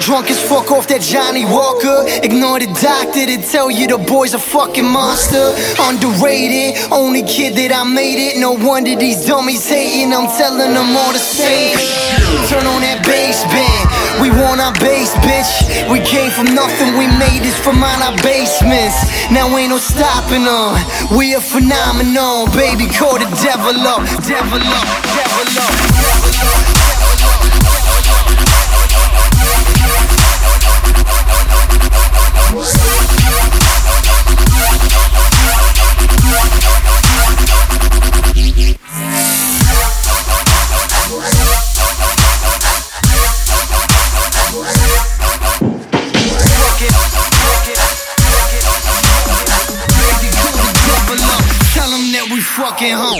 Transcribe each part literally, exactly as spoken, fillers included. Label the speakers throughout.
Speaker 1: drunk as fuck off that Johnny Walker. Ignore the doctor to tell you the boy's a fucking monster. Underrated, only kid that I made it. No wonder these dummies hating, I'm telling them all the same. Turn on that bass band, we want our bass, bitch. We came from nothing, we made this from out our basements. Now ain't no stopping them, we a phenomenon. Baby, call the devil up, devil up, devil up, devil up. We fucking home.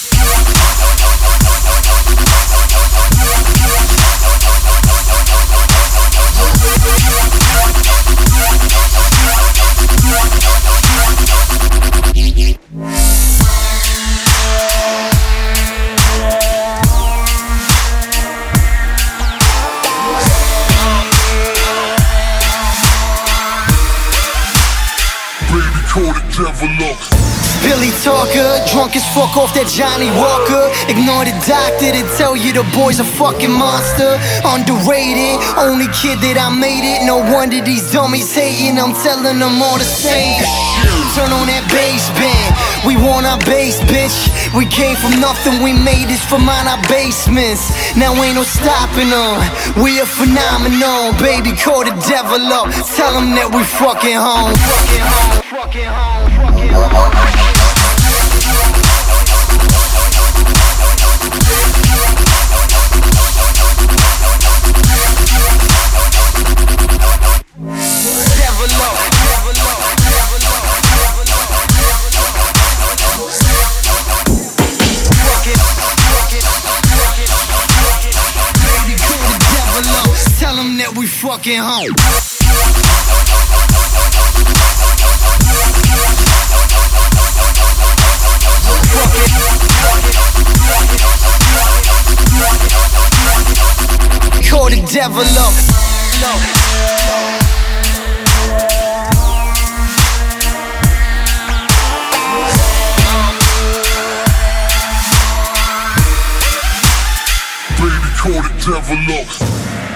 Speaker 2: Baby, call the devil up.
Speaker 1: Billy Talker, drunk as fuck off that Johnny Walker. Ignore the doctor to tell you the boy's a fucking monster. Underrated, only kid that I made it. No wonder these dummies hating, I'm telling them all the same. Turn on that bass band, we want our bass, bitch. We came from nothing, we made this from out our basements. Now ain't no stopping them, we a phenomenon. Baby, call the devil up, tell them that we fucking home. Fucking home, fucking home, fucking home. That we fucking home. Call the devil up.
Speaker 2: Baby, call the devil up.